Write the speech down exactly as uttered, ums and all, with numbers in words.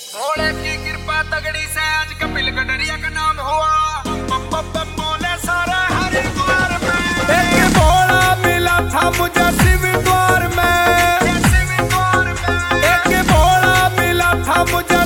भोले की कृपा तगड़ी से आज कपिल गडरिया का नाम हुआ। बम बम बम बोले सारे हरिद्वार में। एक भोला मिला था मुझे शिव द्वार में, शिव द्वार में। एक भोला मिला था मुझे